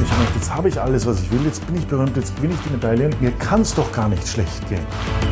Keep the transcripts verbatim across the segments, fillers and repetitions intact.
ich habe gedacht, jetzt habe ich alles, was ich will, jetzt bin ich berühmt, jetzt gewinne ich die Medaillen. Mir kann es doch gar nicht schlecht gehen.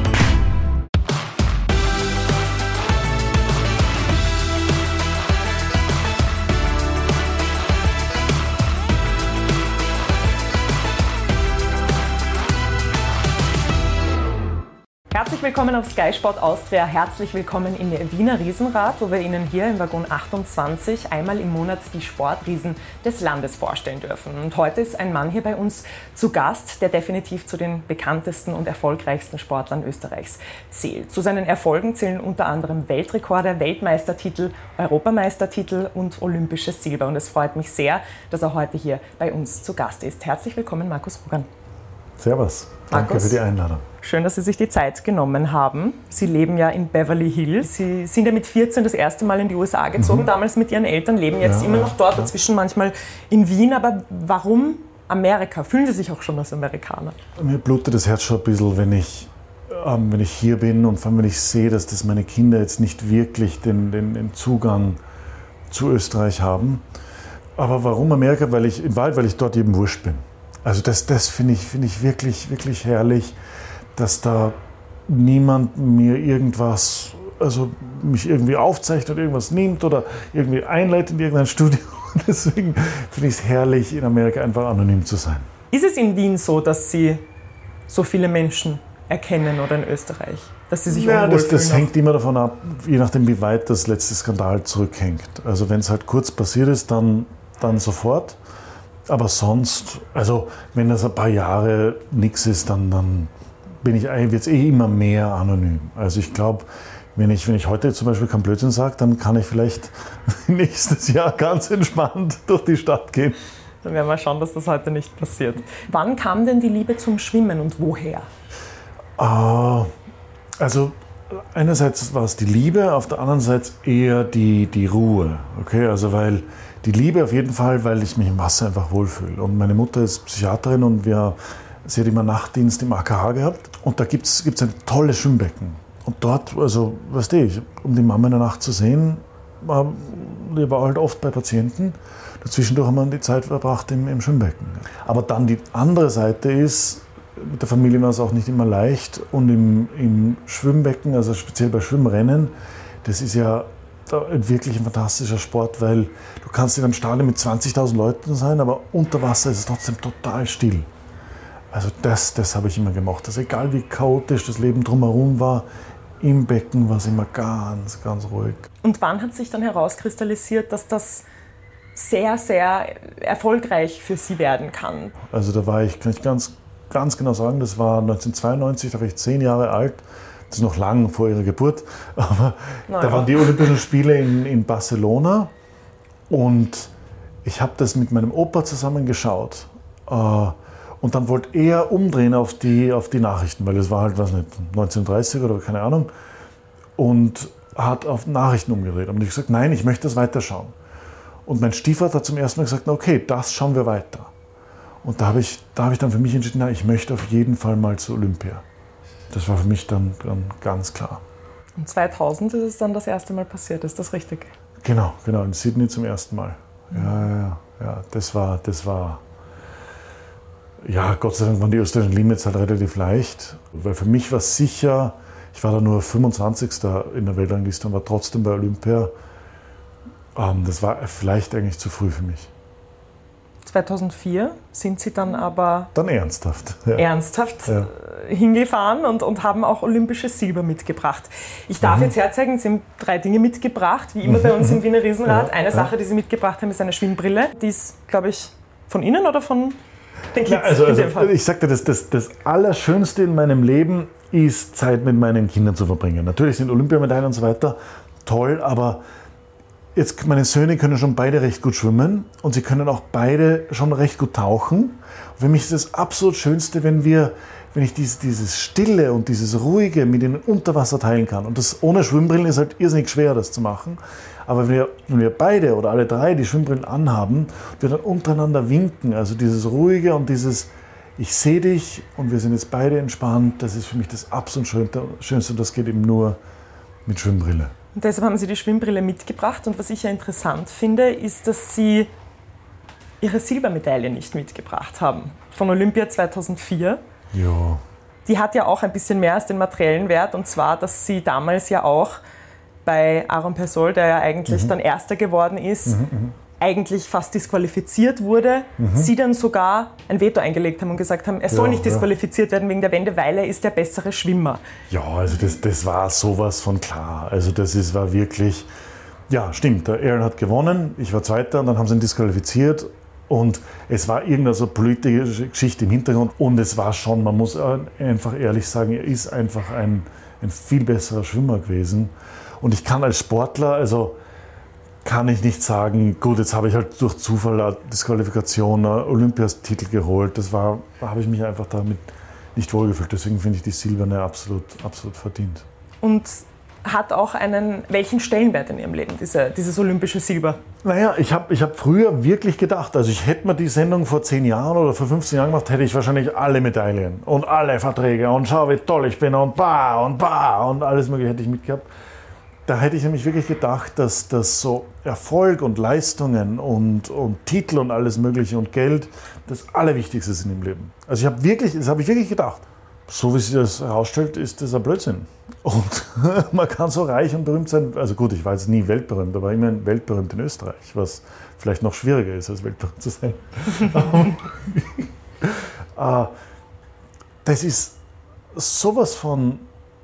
Herzlich willkommen auf Sky Sport Austria, herzlich willkommen in Wiener Riesenrad, wo wir Ihnen hier im Waggon achtundzwanzig einmal im Monat die Sportriesen des Landes vorstellen dürfen. Und heute ist ein Mann hier bei uns zu Gast, der definitiv zu den bekanntesten und erfolgreichsten Sportlern Österreichs zählt. Zu seinen Erfolgen zählen unter anderem Weltrekorde, Weltmeistertitel, Europameistertitel und olympisches Silber. Und es freut mich sehr, dass er heute hier bei uns zu Gast ist. Herzlich willkommen, Markus Rugan. Servus, danke Markus, für die Einladung. Schön, dass Sie sich die Zeit genommen haben. Sie leben ja in Beverly Hills. Sie sind ja mit vierzehn das erste Mal in die U S A gezogen, mhm. damals mit Ihren Eltern, leben jetzt ja, immer noch dort, ja. dazwischen manchmal in Wien. Aber warum Amerika? Fühlen Sie sich auch schon als Amerikaner? Mir blutet das Herz schon ein bisschen, wenn ich, ähm, wenn ich hier bin und vor allem, wenn ich sehe, dass das meine Kinder jetzt nicht wirklich den, den, den Zugang zu Österreich haben. Aber warum Amerika? Weil ich, im Wald, weil ich dort eben wurscht bin. Also das, das finde ich, find ich wirklich, wirklich herrlich, dass da niemand mir irgendwas, also mich irgendwie aufzeichnet, irgendwas nimmt oder irgendwie einleitet in irgendein Studio. Deswegen finde ich es herrlich, in Amerika einfach anonym zu sein. Ist es in Wien so, dass Sie so viele Menschen erkennen oder in Österreich? Dass Sie sich ja, unwohl das, das fühlen? hängt immer davon ab, je nachdem, wie weit das letzte Skandal zurückhängt. Also wenn es halt kurz passiert ist, dann, dann sofort. Aber sonst, also wenn das ein paar Jahre nichts ist, dann, dann bin ich jetzt eh immer mehr anonym. Also ich glaube, wenn ich, wenn ich heute zum Beispiel keinen Blödsinn sage, dann kann ich vielleicht nächstes Jahr ganz entspannt durch die Stadt gehen. Dann werden wir schauen, dass das heute nicht passiert. Wann kam denn die Liebe zum Schwimmen und woher? Uh, also einerseits war es die Liebe, auf der anderen Seite eher die, die Ruhe. Okay? Also weil die Liebe auf jeden Fall, weil ich mich im Wasser einfach wohlfühle. Und meine Mutter ist Psychiaterin und wir, sie hat immer Nachtdienst im A K H gehabt. Und da gibt es ein tolles Schwimmbecken. Und dort, also, weißt du, um die Mama in der Nacht zu sehen, war, die war halt oft bei Patienten. Dazwischendurch haben wir die Zeit verbracht im, im Schwimmbecken. Aber dann die andere Seite ist, mit der Familie war es auch nicht immer leicht. Und im, im Schwimmbecken, also speziell bei Schwimmrennen, das ist ja wirklich ein fantastischer Sport, weil du kannst in einem Stadion mit zwanzigtausend Leuten sein, aber unter Wasser ist es trotzdem total still. Also das, das habe ich immer gemacht. Also egal wie chaotisch das Leben drumherum war, im Becken war es immer ganz, ganz ruhig. Und wann hat sich dann herauskristallisiert, dass das sehr, sehr erfolgreich für Sie werden kann? Also da war ich, kann ich ganz, ganz genau sagen, das war neunzehnhundertzweiundneunzig, da war ich zehn Jahre alt. Das ist noch lang vor ihrer Geburt, aber naja. Da waren die Olympischen Spiele in, in Barcelona und ich habe das mit meinem Opa zusammen geschaut. Und dann wollte er umdrehen auf die, auf die Nachrichten, weil es war halt, was nicht, neunzehnhundertdreißig oder keine Ahnung, und hat auf Nachrichten umgedreht. Und ich habe gesagt, nein, ich möchte das weiterschauen. Und mein Stiefvater hat zum ersten Mal gesagt, okay, das schauen wir weiter. Und da habe ich, da habe ich dann für mich entschieden, na, ich möchte auf jeden Fall mal zu Olympia. Das war für mich dann, dann ganz klar. Und zweitausend ist es dann das erste Mal passiert, ist das richtig? Genau, genau, in Sydney zum ersten Mal. Ja, ja, ja, das war, das war, ja, Gott sei Dank waren die österreichischen Limits halt relativ leicht. Weil für mich war es sicher, ich war da nur fünfundzwanzigster in der Weltrangliste und war trotzdem bei Olympia. Ähm, das war vielleicht eigentlich zu früh für mich. zweitausendvier sind Sie dann aber dann ernsthaft, ja. ernsthaft ja. hingefahren und, und haben auch olympisches Silber mitgebracht. Ich darf mhm. jetzt herzeigen, Sie haben drei Dinge mitgebracht, wie immer bei uns im Wiener Riesenrad. Ja, Eine ja. Sache, die Sie mitgebracht haben, ist eine Schwimmbrille. Die ist, glaube ich, von Ihnen oder von den Kids? Ja, also, also ich sagte, das, das, das Allerschönste in meinem Leben ist, Zeit mit meinen Kindern zu verbringen. Natürlich sind Olympiamedaillen und so weiter toll, aber jetzt, meine Söhne können schon beide recht gut schwimmen und sie können auch beide schon recht gut tauchen. Und für mich ist das absolut Schönste, wenn wir, wenn ich dieses, dieses Stille und dieses Ruhige mit ihnen unter Wasser teilen kann. Und das ohne Schwimmbrillen ist halt irrsinnig schwer, das zu machen. Aber wenn wir, wenn wir beide oder alle drei die Schwimmbrillen anhaben und wir dann untereinander winken, also dieses Ruhige und dieses ich sehe dich und wir sind jetzt beide entspannt, das ist für mich das absolut Schönste und das geht eben nur mit Schwimmbrille. Und deshalb haben Sie die Schwimmbrille mitgebracht und was ich ja interessant finde, ist, dass Sie Ihre Silbermedaille nicht mitgebracht haben. Von Olympia zweitausendvier. Ja. Die hat ja auch ein bisschen mehr als den materiellen Wert. Und zwar, dass Sie damals ja auch bei Aaron Peirsol, der ja eigentlich mhm. dann Erster geworden ist, mhm, eigentlich fast disqualifiziert wurde, mhm. Sie dann sogar ein Veto eingelegt haben und gesagt haben, er soll ja, nicht disqualifiziert ja. werden wegen der Wende, weil er ist der bessere Schwimmer. Ja, also das, das war sowas von klar. Also das ist, war wirklich, ja stimmt, der Aaron hat gewonnen, ich war Zweiter und dann haben sie ihn disqualifiziert und es war irgendeine so politische Geschichte im Hintergrund und es war schon, man muss einfach ehrlich sagen, er ist einfach ein, ein viel besserer Schwimmer gewesen. Und ich kann als Sportler, also kann ich nicht sagen, gut, jetzt habe ich halt durch Zufall eine Disqualifikation, einen Olympiatitel geholt. Das war, da habe ich mich einfach damit nicht wohlgefühlt. Deswegen finde ich die Silberne absolut, absolut verdient. Und hat auch einen, welchen Stellenwert in Ihrem Leben, diese, dieses olympische Silber? Naja, ich habe ich hab früher wirklich gedacht, also ich hätte mir die Sendung vor zehn Jahren oder vor fünfzehn Jahren gemacht, hätte ich wahrscheinlich alle Medaillen und alle Verträge und schau, wie toll ich bin und bah und bah und alles mögliche hätte ich mitgehabt. Da hätte ich nämlich wirklich gedacht, dass, dass so Erfolg und Leistungen und, und Titel und alles Mögliche und Geld das Allerwichtigste sind im Leben. Also ich habe wirklich, das habe ich wirklich gedacht. So wie sich das herausstellt, ist das ein Blödsinn. Und man kann so reich und berühmt sein. Also gut, ich war jetzt nie weltberühmt, aber immerhin weltberühmt in Österreich, was vielleicht noch schwieriger ist, als weltberühmt zu sein. Das ist sowas von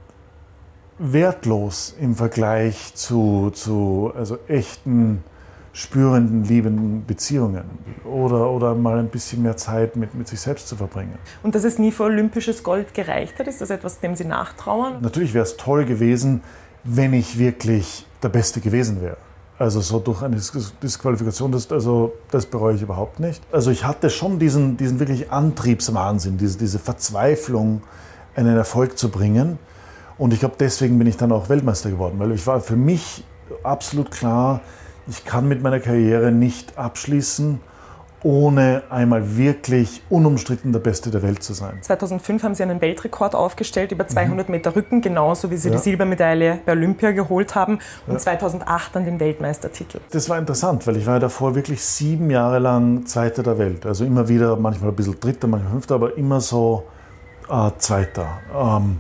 wertlos im Vergleich zu, zu also echten, spürenden, liebenden Beziehungen oder, oder mal ein bisschen mehr Zeit mit, mit sich selbst zu verbringen. Und dass es nie für olympisches Gold gereicht hat, ist das etwas, dem Sie nachtrauern? Natürlich wäre es toll gewesen, wenn ich wirklich der Beste gewesen wäre. Also so durch eine Disqualifikation, das, also das bereue ich überhaupt nicht. Also ich hatte schon diesen, diesen wirklich Antriebswahnsinn, diese, diese Verzweiflung, einen Erfolg zu bringen. Und ich glaube, deswegen bin ich dann auch Weltmeister geworden, weil ich war für mich absolut klar, ich kann mit meiner Karriere nicht abschließen, ohne einmal wirklich unumstritten der Beste der Welt zu sein. zweitausendfünf haben Sie einen Weltrekord aufgestellt über zweihundert Meter Rücken, genauso wie Sie ja. die Silbermedaille bei Olympia geholt haben und ja. zweitausendacht dann den Weltmeistertitel. Das war interessant, weil ich war ja davor wirklich sieben Jahre lang Zweiter der Welt. Also immer wieder, manchmal ein bisschen Dritter, manchmal Fünfter, aber immer so äh, Zweiter. Ähm,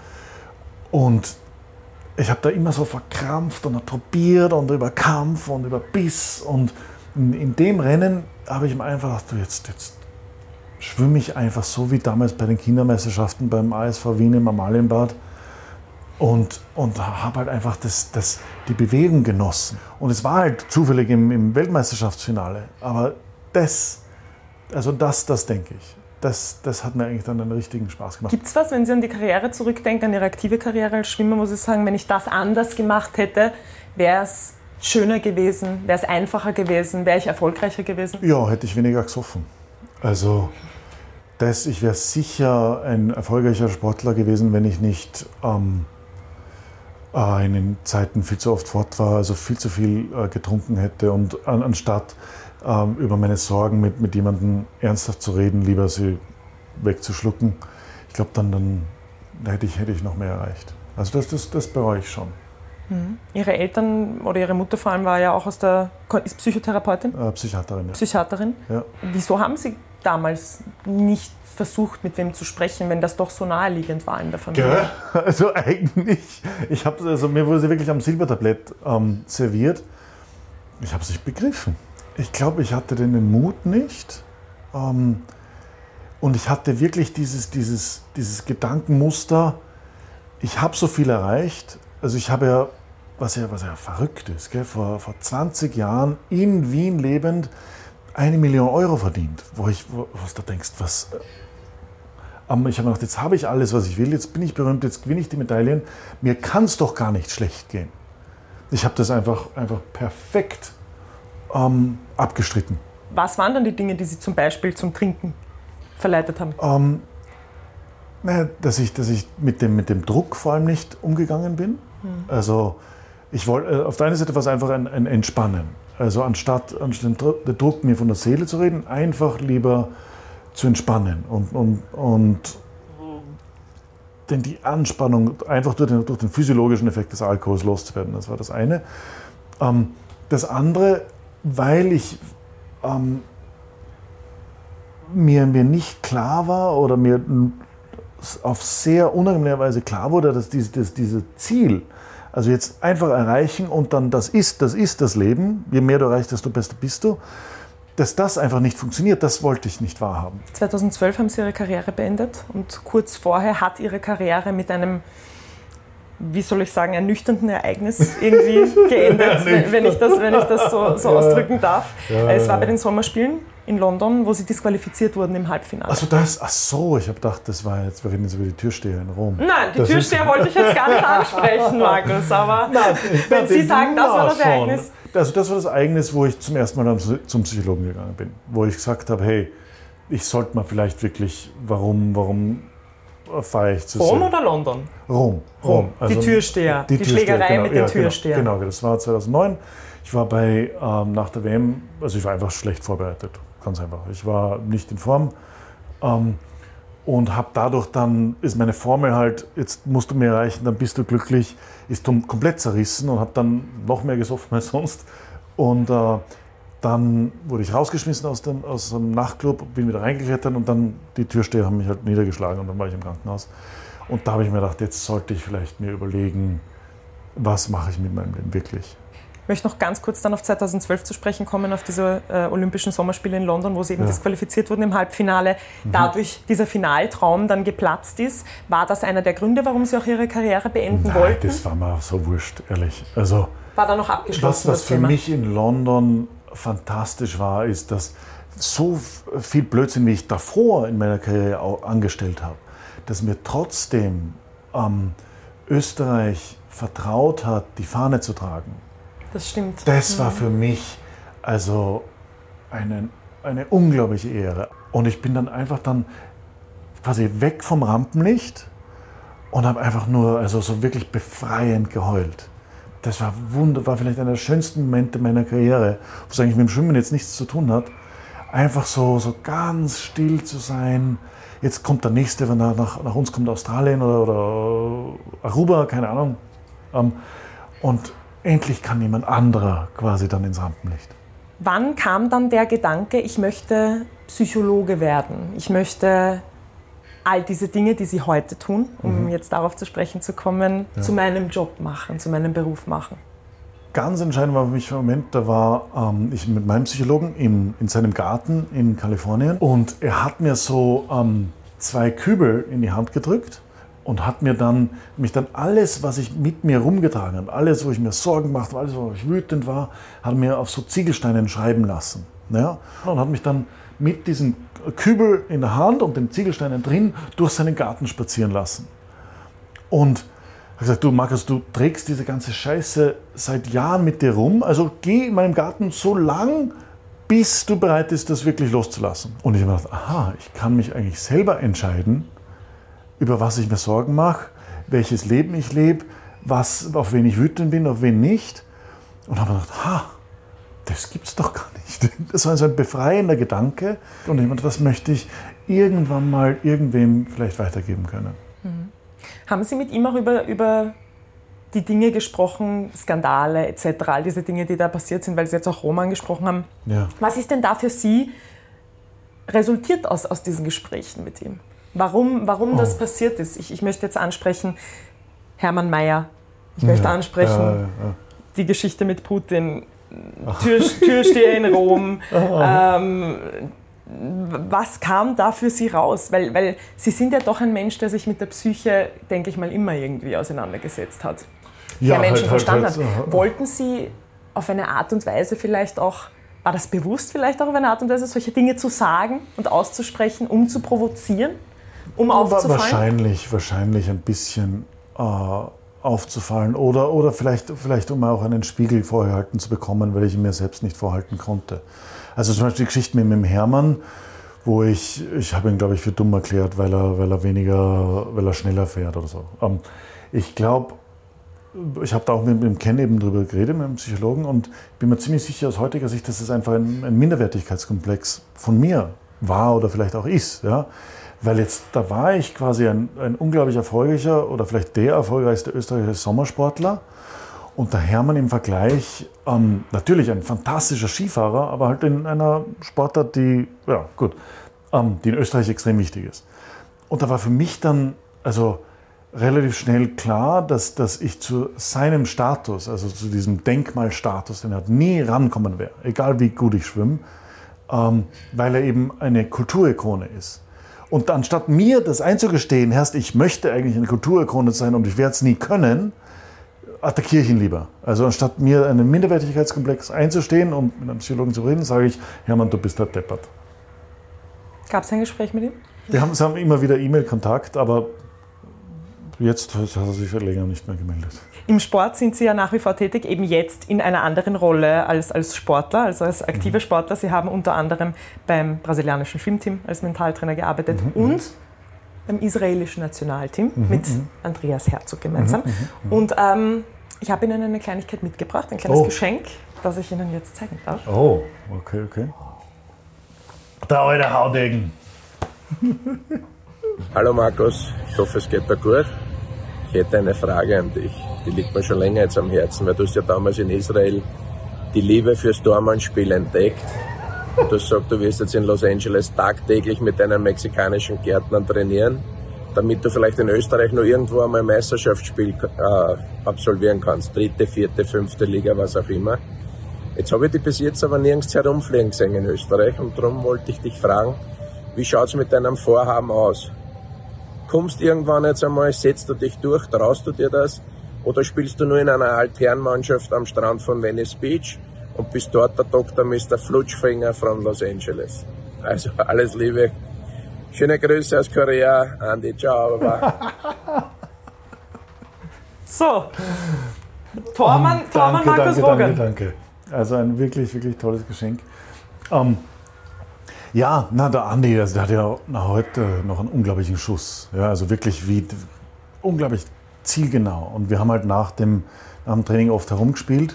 Und ich habe da immer so verkrampft und probiert und über Kampf und über Biss. Und in, in dem Rennen habe ich mir einfach gedacht, du, jetzt, jetzt schwimme ich einfach so wie damals bei den Kindermeisterschaften beim A S V Wien im Amalienbad. Und, und habe halt einfach das, das, die Bewegung genossen. Und es war halt zufällig im, im Weltmeisterschaftsfinale. Aber das, also das, das denke ich. Das, das hat mir eigentlich dann einen richtigen Spaß gemacht. Gibt es was, wenn Sie an die Karriere zurückdenken, an Ihre aktive Karriere als Schwimmer, muss ich sagen, wenn ich das anders gemacht hätte, wäre es schöner gewesen, wäre es einfacher gewesen, wäre ich erfolgreicher gewesen? Ja, hätte ich weniger gesoffen. Also das, ich wäre sicher ein erfolgreicher Sportler gewesen, wenn ich nicht ähm, äh, in den Zeiten viel zu oft fort war, also viel zu viel äh, getrunken hätte und an, anstatt über meine Sorgen mit, mit jemandem ernsthaft zu reden, lieber sie wegzuschlucken. Ich glaube, dann, dann hätte, ich, hätte ich noch mehr erreicht. Also das, das, das bereue ich schon. Mhm. Ihre Eltern oder Ihre Mutter vor allem war ja auch aus der, ist Psychotherapeutin? Äh, Psychiaterin, ja. Psychiaterin? Ja. Wieso haben Sie damals nicht versucht, mit wem zu sprechen, wenn das doch so naheliegend war in der Familie? Ja, also eigentlich, ich hab, also mir wurde sie wirklich am Silbertablett ähm, serviert. Ich habe es nicht begriffen. Ich glaube, ich hatte den Mut nicht ähm, und ich hatte wirklich dieses, dieses, dieses Gedankenmuster, ich habe so viel erreicht, also ich habe ja, was ja, was ja verrückt ist, gell, vor, vor zwanzig Jahren in Wien lebend eine Million Euro verdient, wo ich, wo, was du denkst, was, ähm, ich habe mir gedacht, jetzt habe ich alles, was ich will, jetzt bin ich berühmt, jetzt gewinne ich die Medaillen, mir kann es doch gar nicht schlecht gehen. Ich habe das einfach, einfach perfekt Ähm, abgestritten. Was waren dann die Dinge, die Sie zum Beispiel zum Trinken verleitet haben? Ähm, naja, dass ich, dass ich mit, dem, mit dem Druck vor allem nicht umgegangen bin. Mhm. Also ich wollte, auf der einen Seite war es einfach ein, ein Entspannen. Also anstatt, anstatt den Druck mir von der Seele zu reden, einfach lieber zu entspannen und, und, und denn die Anspannung einfach durch den, durch den physiologischen Effekt des Alkohols loszuwerden. Das war das eine. Ähm, das andere, weil ich ähm, mir, mir nicht klar war oder mir auf sehr unangenehme Weise klar wurde, dass dieses, das, dieses Ziel, also jetzt einfach erreichen und dann das ist, das ist das Leben, je mehr du erreichst, desto besser bist du, dass das einfach nicht funktioniert, das wollte ich nicht wahrhaben. zweitausendzwölf haben Sie Ihre Karriere beendet und kurz vorher hat Ihre Karriere mit einem, wie soll ich sagen, ernüchternden Ereignis irgendwie geendet, wenn ich das, wenn ich das so, so ja. ausdrücken darf. Ja, es war bei den Sommerspielen in London, wo Sie disqualifiziert wurden im Halbfinale. Also das, ach so, ich habe gedacht, das war jetzt, wir reden jetzt über die Türsteher in Rom. Nein, die das Türsteher ist, wollte ich jetzt gar nicht ansprechen, Markus, aber nein, wenn nein, Sie sagen, das war das schon. Ereignis. Also das war das Ereignis, wo ich zum ersten Mal zum Psychologen gegangen bin, wo ich gesagt habe, hey, ich sollte mal vielleicht wirklich, warum, warum fahre ich zu Rom oder London? Rom. Rom. Also die Türsteher, die, die Türsteher, Schlägerei genau, mit den ja, Türstehern. Genau, genau, das war zweitausendneun. Ich war bei, ähm, nach der W M, also ich war einfach schlecht vorbereitet, ganz einfach. Ich war nicht in Form ähm, und habe dadurch dann, ist meine Formel halt, jetzt musst du mehr erreichen, dann bist du glücklich, ist komplett zerrissen und habe dann noch mehr gesoffen als sonst. Und äh, dann wurde ich rausgeschmissen aus dem, aus dem Nachtclub, bin wieder reingeklettert und dann die Türsteher haben mich halt niedergeschlagen und dann war ich im Krankenhaus. Und da habe ich mir gedacht, jetzt sollte ich vielleicht mir überlegen, was mache ich mit meinem Leben wirklich. Ich möchte noch ganz kurz dann auf zweitausendzwölf zu sprechen kommen, auf diese äh, Olympischen Sommerspiele in London, wo sie eben ja. disqualifiziert wurden im Halbfinale. Mhm. Dadurch dieser Finaltraum dann geplatzt ist. War das einer der Gründe, warum Sie auch Ihre Karriere beenden Nein, wollten? Das war mir so wurscht, ehrlich. Also, war da noch abgeschlossen? Was, was für Thema? mich in London fantastisch war, ist, dass so viel Blödsinn, wie ich davor in meiner Karriere auch angestellt habe, dass mir trotzdem ähm, Österreich vertraut hat, die Fahne zu tragen. Das stimmt. Das war für mich also eine, eine unglaubliche Ehre. Und ich bin dann einfach dann quasi weg vom Rampenlicht und habe einfach nur also so wirklich befreiend geheult. Das war wunderbar, vielleicht einer der schönsten Momente meiner Karriere, was eigentlich mit dem Schwimmen jetzt nichts zu tun hat. Einfach so, so ganz still zu sein. Jetzt kommt der nächste, wenn er nach, nach uns kommt, Australien oder, oder Aruba, keine Ahnung. Und endlich kann jemand anderer quasi dann ins Rampenlicht. Wann kam dann der Gedanke, ich möchte Psychologe werden? Ich möchte all diese Dinge, die Sie heute tun, um mhm. jetzt darauf zu sprechen zu kommen, ja. zu meinem Job machen, zu meinem Beruf machen? Ganz entscheidend war für mich der Moment, da war ähm, ich mit meinem Psychologen in, in seinem Garten in Kalifornien und er hat mir so ähm, zwei Kübel in die Hand gedrückt und hat mir dann, mich dann alles, was ich mit mir rumgetragen habe, alles, wo ich mir Sorgen gemacht habe, alles, wo ich wütend war, hat mir auf so Ziegelsteinen schreiben lassen. Ja? Und hat mich dann mit diesem Kübel in der Hand und den Ziegelsteinen drin durch seinen Garten spazieren lassen. Und ich habe gesagt, du Markus, du trägst diese ganze Scheiße seit Jahren mit dir rum, also geh in meinem Garten so lang, bis du bereit bist, das wirklich loszulassen. Und ich habe gedacht, aha, ich kann mich eigentlich selber entscheiden, über was ich mir Sorgen mache, welches Leben ich lebe, was, auf wen ich wütend bin, auf wen nicht. Und habe gedacht, ha, das gibt's doch gar nicht. Das war so ein befreiender Gedanke. Und ich meine, das möchte ich irgendwann mal irgendwem vielleicht weitergeben können. Mhm. Haben Sie mit ihm auch über, über die Dinge gesprochen, Skandale et cetera, all diese Dinge, die da passiert sind, weil Sie jetzt auch Rom angesprochen haben? Ja. Was ist denn da für Sie resultiert aus, aus diesen Gesprächen mit ihm? Warum, warum oh. das passiert ist? Ich, ich möchte jetzt ansprechen Hermann Mayer. Ich möchte ja, ansprechen ja, ja. die Geschichte mit Putin, Tür, Türsteher in Rom. ähm, was kam da für Sie raus? Weil, weil Sie sind ja doch ein Mensch, der sich mit der Psyche, denke ich mal, immer irgendwie auseinandergesetzt hat. Ja, der Menschen halt, verstanden halt, halt. hat. Wollten Sie auf eine Art und Weise vielleicht auch, war das bewusst vielleicht auch auf eine Art und Weise, solche Dinge zu sagen und auszusprechen, um zu provozieren? Um aufzufallen? Wahrscheinlich, wahrscheinlich ein bisschen äh, aufzufallen oder, oder vielleicht, vielleicht um auch einen Spiegel vorgehalten zu bekommen, weil ich ihn mir selbst nicht vorhalten konnte. Also zum Beispiel die Geschichte mit dem Hermann, wo ich, ich habe ihn glaube ich für dumm erklärt, weil er, weil er weniger, weil er schneller fährt oder so. Ähm, ich glaube, ich habe da auch mit dem Ken eben drüber geredet, mit dem Psychologen, und bin mir ziemlich sicher aus heutiger Sicht, dass es einfach ein, ein Minderwertigkeitskomplex von mir war oder vielleicht auch ist. Ja? Weil jetzt, da war ich quasi ein, ein unglaublich erfolgreicher oder vielleicht der erfolgreichste österreichische Sommersportler. Und der Hermann im Vergleich, ähm, natürlich ein fantastischer Skifahrer, aber halt in einer Sportart, die, ja gut, ähm, die in Österreich extrem wichtig ist. Und da war für mich dann also relativ schnell klar, dass, dass ich zu seinem Status, also zu diesem Denkmalstatus, den er hat, nie rankommen wäre, egal wie gut ich schwimme, ähm, weil er eben eine Kulturikone ist. Und anstatt mir das einzugestehen, Herrst, ich möchte eigentlich eine Kulturikone sein und ich werde es nie können, attackiere ich ihn lieber. Also anstatt mir einen Minderwertigkeitskomplex einzustehen und mit einem Psychologen zu reden, sage ich, Hermann, du bist halt deppert. Gab es ein Gespräch mit ihm? Wir haben, haben immer wieder E-Mail-Kontakt, aber jetzt hat er sich länger nicht mehr gemeldet. Im Sport sind Sie ja nach wie vor tätig, eben jetzt in einer anderen Rolle als, als Sportler, also als aktiver mhm. Sportler. Sie haben unter anderem beim brasilianischen Schwimmteam als Mentaltrainer gearbeitet mhm. und beim israelischen Nationalteam mhm. mit Andreas Herzog gemeinsam. Mhm. Mhm. Und ähm, ich habe Ihnen eine Kleinigkeit mitgebracht, ein kleines oh. Geschenk, das ich Ihnen jetzt zeigen darf. Oh, okay, okay. Der alte Haudegen. Hallo Markus, ich hoffe es geht dir gut. Ich hätte eine Frage an dich, die liegt mir schon länger jetzt am Herzen, weil du hast ja damals in Israel die Liebe fürs Tormannspiel entdeckt. Du hast gesagt, du wirst jetzt in Los Angeles tagtäglich mit deinen mexikanischen Gärtnern trainieren, damit du vielleicht in Österreich nur irgendwo einmal ein Meisterschaftsspiel äh, absolvieren kannst. Dritte, vierte, fünfte Liga, was auch immer. Jetzt habe ich dich bis jetzt aber nirgends herumfliegen gesehen in Österreich und darum wollte ich dich fragen, wie schaut es mit deinem Vorhaben aus? Kommst irgendwann jetzt einmal, setzt du dich durch, traust du dir das? Oder spielst du nur in einer Altherrenmannschaft am Strand von Venice Beach und bist dort der Doktor Mister Flutschfinger von Los Angeles? Also alles Liebe. Schöne Grüße aus Korea. Andi, ciao. Baba. So, Tormann, um, Tormann danke, Markus danke, Wogan. Danke, danke. Also ein wirklich, wirklich tolles Geschenk. Um, Ja, na, der Andi, also der hat ja na, heute noch einen unglaublichen Schuss. Ja, also wirklich wie unglaublich zielgenau. Und wir haben halt nach dem, nach dem Training oft herumgespielt.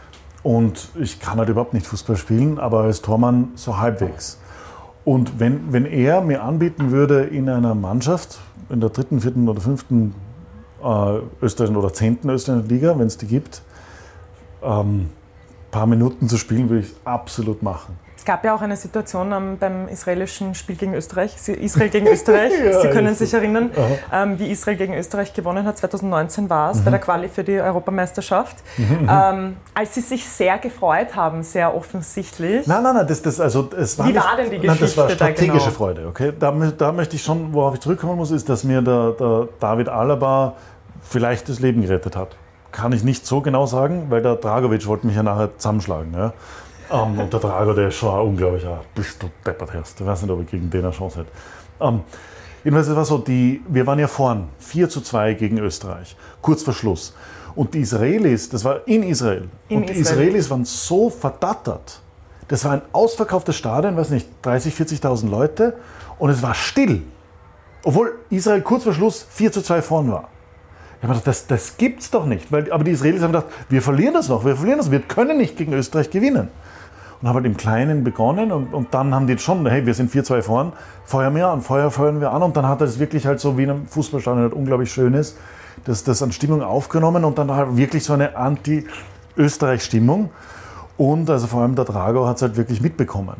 Und ich kann halt überhaupt nicht Fußball spielen, aber als Tormann so halbwegs. Und wenn, wenn er mir anbieten würde, in einer Mannschaft, in der dritten, vierten oder fünften äh, österreichischen oder zehnten österreichischen Liga, wenn es die gibt, ähm, ein paar Minuten zu spielen, würde ich es absolut machen. Es gab ja auch eine Situation ähm, beim israelischen Spiel gegen Österreich, Israel gegen Österreich. ja, Sie können sich erinnern, ähm, wie Israel gegen Österreich gewonnen hat. zwanzig neunzehn war es, mhm. bei der Quali für die Europameisterschaft. Mhm, ähm, als Sie sich sehr gefreut haben, sehr offensichtlich. Nein, nein, nein, das, das, also, es war wie nicht, war denn die Geschichte? Nein, das war strategische da genau? Freude. Okay? Da, da möchte ich schon, worauf ich zurückkommen muss, ist, dass mir der, der David Alaba vielleicht das Leben gerettet hat. Kann ich nicht so genau sagen, weil der Dragovic wollte mich ja nachher zusammenschlagen. Ja? Um, und der Drago, der ist schon unglaublich, ja, bist du deppert Herst. Ich weiß nicht, ob ich gegen den eine Chance hätte. Um, jedenfalls, es war so, die, wir waren ja vorn, vier zu zwei gegen Österreich, kurz vor Schluss. Und die Israelis, das war in Israel, in und die Israel. Israelis waren so verdattert. Das war ein ausverkauftes Stadion, weiß nicht, dreißigtausend, vierzigtausend Leute, und es war still. Obwohl Israel kurz vor Schluss vier zu zwei vorn war. Ich habe gedacht, das, das gibt's doch nicht. Weil, aber die Israelis haben gedacht, wir verlieren das noch, wir verlieren das, wir können nicht gegen Österreich gewinnen. Und habe halt im Kleinen begonnen und, und dann haben die schon, hey, wir sind vier zwei vorn, feuern wir an, Feuer feuern wir an und dann hat er das wirklich halt so wie in einem Fußballstadion halt unglaublich schön ist, das, das an Stimmung aufgenommen und dann halt wirklich so eine Anti-Österreich-Stimmung und also vor allem der Drago hat es halt wirklich mitbekommen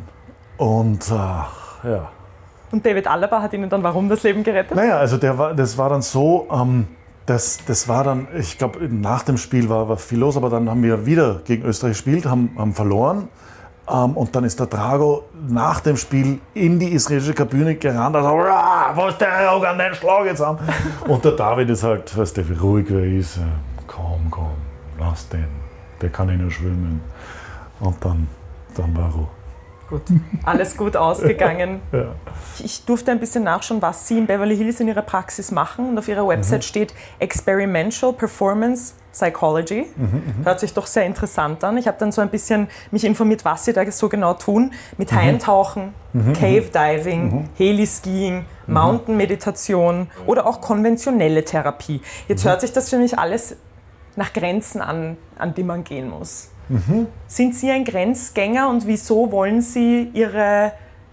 und ach, ja. Und David Alaba hat Ihnen dann warum das Leben gerettet? Naja, also der war, das war dann so, ähm, das, das war dann, ich glaube nach dem Spiel war, war viel los, aber dann haben wir wieder gegen Österreich gespielt, haben, haben verloren. Um, und dann ist der Drago nach dem Spiel in die israelische Kabine gerannt, also, wo ist der Rogan, den Schlag jetzt an? Und der David ist halt, weißt du, wie ruhig er ist, komm, komm, lass den, der kann ja nur schwimmen. Und dann, dann war Ruhe. Gut, alles gut ausgegangen. Ja. Ich durfte ein bisschen nachschauen, was Sie in Beverly Hills in Ihrer Praxis machen. Und auf Ihrer Website mhm. steht Experimental Performance Psychology. Mhm, Hört sich doch sehr interessant an. Ich habe dann so ein bisschen mich informiert, was Sie da so genau tun. Mit mhm. Haintauchen, mhm. Cave Diving, mhm. Heli-Skiing, mhm. Mountain-Meditation oder auch konventionelle Therapie. Jetzt mhm. hört sich das für mich alles nach Grenzen an, an die man gehen muss. Mhm. Sind Sie ein Grenzgänger und wieso wollen Sie Ihre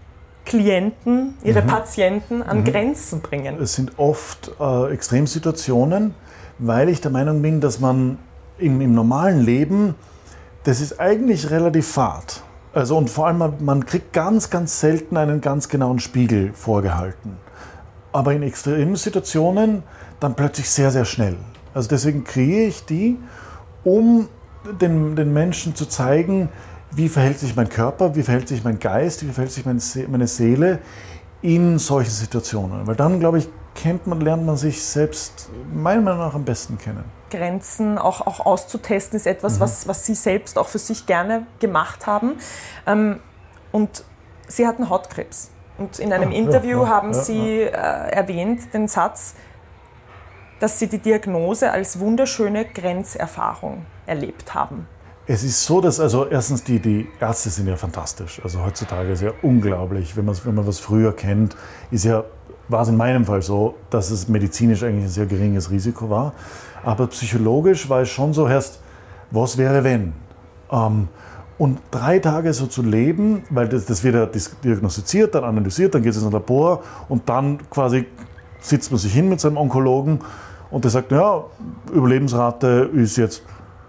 Klienten, Ihre mhm. Patienten an mhm. Grenzen bringen? Es sind oft äh, Extremsituationen, weil ich der Meinung bin, dass man im, im normalen Leben, das ist eigentlich relativ fad. Also und vor allem, man, man kriegt ganz, ganz selten einen ganz genauen Spiegel vorgehalten. Aber in extremen Situationen dann plötzlich sehr, sehr schnell. Also deswegen kreiere ich die, um den, den Menschen zu zeigen, wie verhält sich mein Körper, wie verhält sich mein Geist, wie verhält sich meine, Se- meine Seele in solchen Situationen. Weil dann, glaube ich, kennt man, lernt man sich selbst meiner Meinung nach am besten kennen. Grenzen auch, auch auszutesten ist etwas, mhm. was, was Sie selbst auch für sich gerne gemacht haben. Ähm, und Sie hatten Hautkrebs. Und in einem ah, Interview ja, ja, haben ja, Sie ja. Äh, erwähnt den Satz, dass Sie die Diagnose als wunderschöne Grenzerfahrung erlebt haben. Es ist so, dass also erstens die, die Ärzte sind ja fantastisch. Also heutzutage ist ja unglaublich, wenn man, wenn man was früher kennt, ist ja, war es in meinem Fall so, dass es medizinisch eigentlich ein sehr geringes Risiko war. Aber psychologisch war es schon so, erst, was wäre wenn? Ähm, und drei Tage so zu leben, weil das, das wird ja diagnostiziert, dann analysiert, dann geht es ins Labor und dann quasi sitzt man sich hin mit seinem Onkologen und der sagt, ja, Überlebensrate ist jetzt,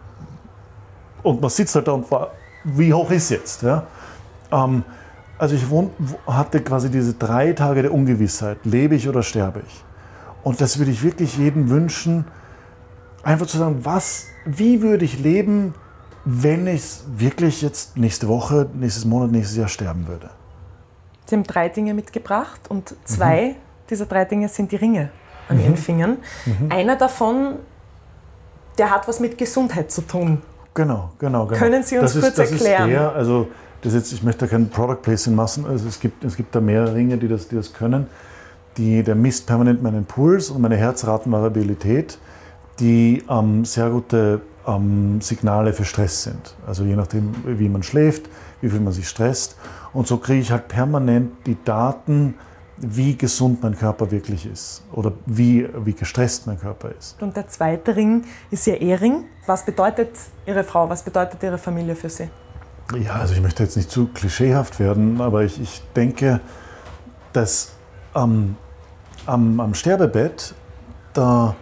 und man sitzt halt da und war, wie hoch ist jetzt? Ja? Ähm, also ich wohn, hatte quasi diese drei Tage der Ungewissheit, lebe ich oder sterbe ich? Und das würde ich wirklich jedem wünschen, einfach zu sagen, was, wie würde ich leben, wenn ich wirklich jetzt nächste Woche, nächstes Monat, nächstes Jahr sterben würde? Sie haben drei Dinge mitgebracht und zwei mhm. dieser drei Dinge sind die Ringe an mhm. Ihren Fingern. Mhm. Einer davon, der hat was mit Gesundheit zu tun. Genau, genau, genau. Können Sie uns das kurz ist, das erklären? Ist der, also das jetzt, ich möchte da kein Product Placing machen, also es gibt, es gibt da mehrere Ringe, die das, die das können. Die, der misst permanent meinen Puls und meine Herzratenvariabilität, die ähm, sehr gute ähm, Signale für Stress sind. Also je nachdem, wie man schläft, wie viel man sich stresst. Und so kriege ich halt permanent die Daten, wie gesund mein Körper wirklich ist oder wie, wie gestresst mein Körper ist. Und der zweite Ring ist Ihr Ehering. Was bedeutet Ihre Frau, was bedeutet Ihre Familie für Sie? Ja, also ich möchte jetzt nicht zu klischeehaft werden, aber ich, ich denke, dass ähm, am, am Sterbebett, da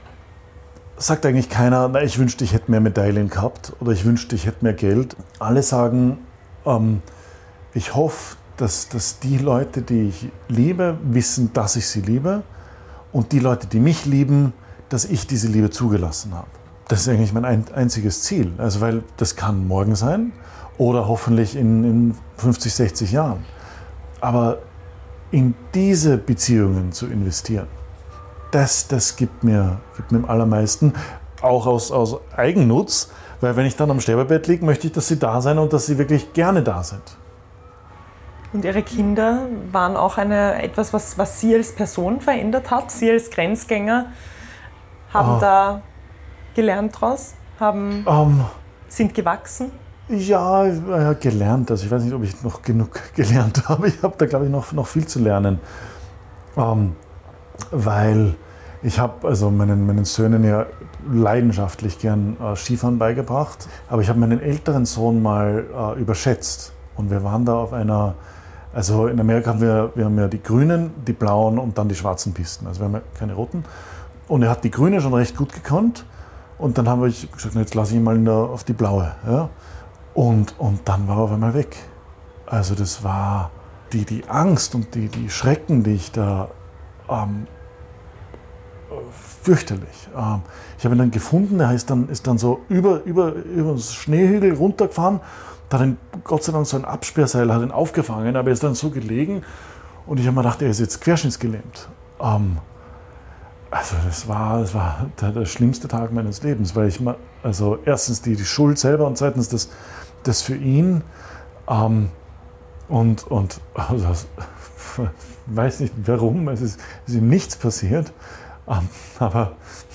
sagt eigentlich keiner, na, ich wünschte, ich hätte mehr Medaillen gehabt oder ich wünschte, ich hätte mehr Geld. Alle sagen, ähm, ich hoffe, dass, dass die Leute, die ich liebe, wissen, dass ich sie liebe und die Leute, die mich lieben, dass ich diese Liebe zugelassen habe. Das ist eigentlich mein ein, einziges Ziel. Also, weil das kann morgen sein oder hoffentlich in, in fünfzig, sechzig Jahren. Aber in diese Beziehungen zu investieren, das, das gibt, mir, gibt mir am allermeisten, auch aus, aus Eigennutz, weil wenn ich dann am Sterbebett liege, möchte ich, dass sie da sind und dass sie wirklich gerne da sind. Und Ihre Kinder waren auch eine, etwas, was, was Sie als Person verändert hat? Sie als Grenzgänger haben oh. da gelernt draus? Haben, um, sind gewachsen? Ja, ja, gelernt. Also ich weiß nicht, ob ich noch genug gelernt habe. Ich habe da, glaube ich, noch, noch viel zu lernen. Um, weil ich habe also meinen, meinen Söhnen ja leidenschaftlich gern äh, Skifahren beigebracht. Aber ich habe meinen älteren Sohn mal äh, überschätzt. Und wir waren da auf einer, also in Amerika haben wir, wir haben ja die grünen, die blauen und dann die schwarzen Pisten. Also wir haben ja keine roten. Und er hat die grüne schon recht gut gekonnt. Und dann habe ich gesagt, jetzt lasse ich ihn mal in der, auf die blaue. Ja? Und, und dann war er auf einmal weg. Also das war die, die Angst und die, die Schrecken, die ich da ähm, fürchterlich. Ähm, ich habe ihn dann gefunden, er ist dann, ist dann so über, über, über das Schneehügel runtergefahren. Da hat ihn Gott sei Dank so ein Absperrseil hat ihn aufgefangen, aber er ist dann so gelegen und ich habe mir gedacht, er ist jetzt querschnittsgelähmt. Ähm, also das war, das war der, der schlimmste Tag meines Lebens, weil ich mal, also erstens die, die Schuld selber und zweitens das, das für ihn ähm, und, und also, ich weiß nicht warum, es ist, es ist ihm nichts passiert, ähm, aber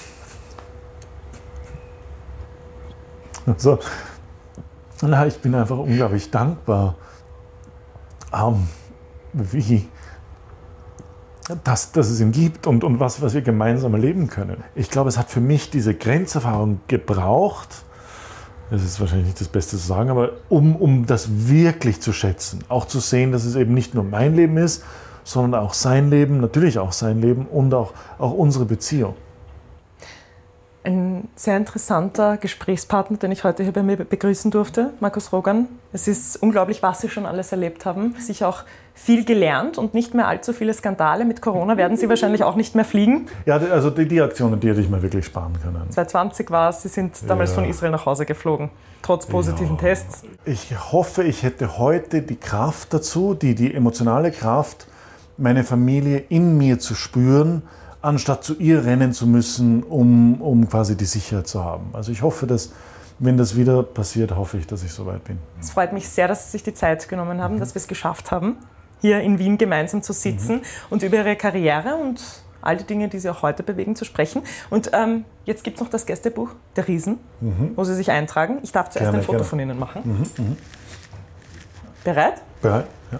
also, na, ich bin einfach unglaublich dankbar, ähm, wie, dass, dass es ihn gibt und, und was, was wir gemeinsam erleben können. Ich glaube, es hat für mich diese Grenzerfahrung gebraucht, das ist wahrscheinlich nicht das Beste zu sagen, aber um, um das wirklich zu schätzen, auch zu sehen, dass es eben nicht nur mein Leben ist, sondern auch sein Leben, natürlich auch sein Leben und auch, auch unsere Beziehung. Ein sehr interessanter Gesprächspartner, den ich heute hier bei mir begrüßen durfte, Markus Rogan. Es ist unglaublich, was Sie schon alles erlebt haben. Sicher auch viel gelernt und nicht mehr allzu viele Skandale. Mit Corona werden Sie wahrscheinlich auch nicht mehr fliegen. Ja, also die, die Aktionen, die hätte ich mir wirklich sparen können. zwanzig zwanzig war es, Sie sind damals ja. von Israel nach Hause geflogen, trotz positiven ja. Tests. Ich hoffe, ich hätte heute die Kraft dazu, die, die emotionale Kraft, meine Familie in mir zu spüren, anstatt zu ihr rennen zu müssen, um, um quasi die Sicherheit zu haben. Also ich hoffe, dass, wenn das wieder passiert, hoffe ich, dass ich soweit bin. Es freut mich sehr, dass Sie sich die Zeit genommen haben, mhm. dass wir es geschafft haben, hier in Wien gemeinsam zu sitzen mhm. und über Ihre Karriere und all die Dinge, die Sie auch heute bewegen, zu sprechen. Und ähm, jetzt gibt es noch das Gästebuch der Riesen, mhm. wo Sie sich eintragen. Ich darf zuerst gerne, ein Foto gerne. von Ihnen machen. Mhm. Mhm. Bereit? Bereit, ja.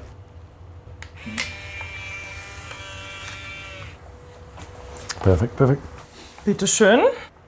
Perfekt, perfekt. Bitte schön.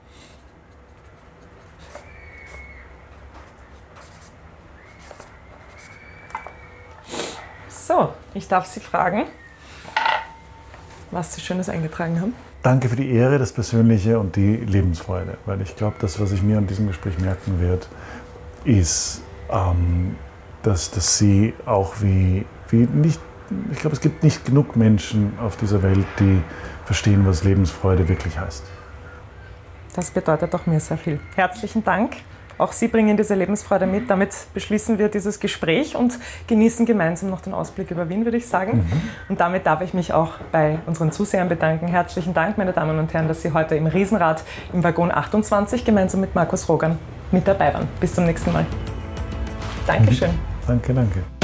So, ich darf Sie fragen, was Sie Schönes eingetragen haben. Danke für die Ehre, das Persönliche und die Lebensfreude. Weil ich glaube, das, was ich mir an diesem Gespräch merken werde, ist, ähm, dass, dass Sie auch wie, wie nicht, ich glaube, es gibt nicht genug Menschen auf dieser Welt, die verstehen, was Lebensfreude wirklich heißt. Das bedeutet auch mir sehr viel. Herzlichen Dank. Auch Sie bringen diese Lebensfreude mit. Damit beschließen wir dieses Gespräch und genießen gemeinsam noch den Ausblick über Wien, würde ich sagen. Mhm. Und damit darf ich mich auch bei unseren Zusehern bedanken. Herzlichen Dank, meine Damen und Herren, dass Sie heute im Riesenrad im Waggon achtundzwanzig gemeinsam mit Markus Rogan mit dabei waren. Bis zum nächsten Mal. Dankeschön. Mhm. Danke, danke.